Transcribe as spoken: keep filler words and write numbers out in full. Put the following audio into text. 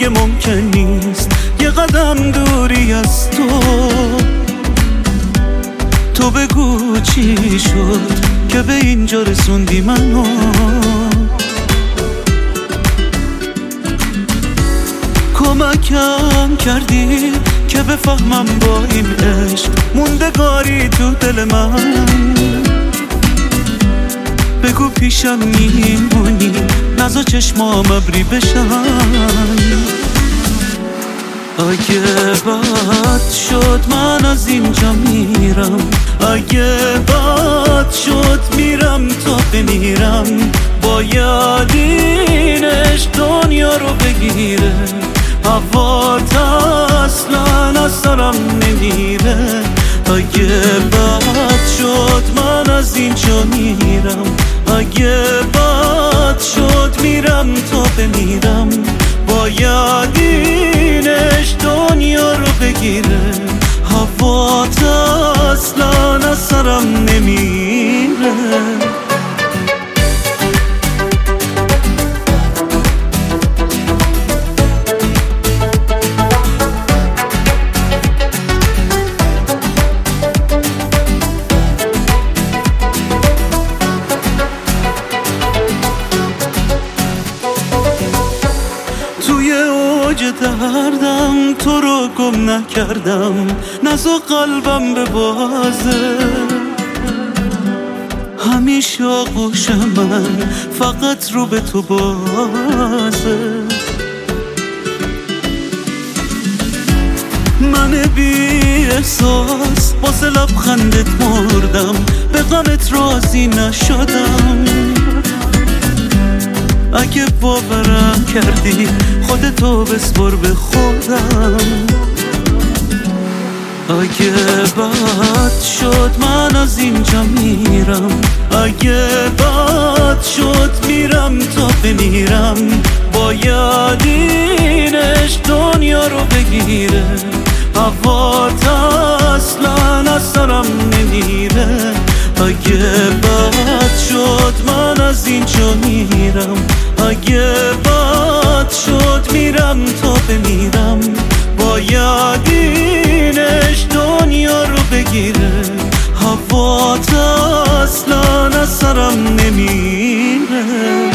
دیگه ممکن نیست یه قدم دوری از تو. تو بگو چی شد که به اینجا رسوندی منو. کمکم کردی که بفهمم با این عشق موندگاری تو دل من. بگو پیشم میمونی نزا چشمام ابری بشن. اگه بد شد من از اینجا میرم، اگه بد شد میرم تا بمیرم. باید این عشق دنیا رو بگیره، هوات اصلا از سرم نمیره. اگه بد شد من از اینجا میرم، اگه بد شد میرم تا بمیرم. باید این عشق دنیا رو بگیره، هوات اصلا از سرم نمیره. دردم تو رو گم نکردم، نزا قلبم به بازه. همیشه آغوش من فقط رو به تو بازه. من بی احساس واسه لبخندت مردم، به غمت راضی نشدم. اگه باورم کردی خودتو بسپر به خودم. اگه بد شد من از اینجا میرم، اگه بد شد میرم تا بمیرم. باید این عشق دنیا رو بگیره، هوات اصلا از سرم نمیره. اگه بد شد من از اینجا میرم، اگه بد شد میرم تا بمیرم. باید این عشق دنیا رو بگیره، هوات اصلا از سرم نمیره.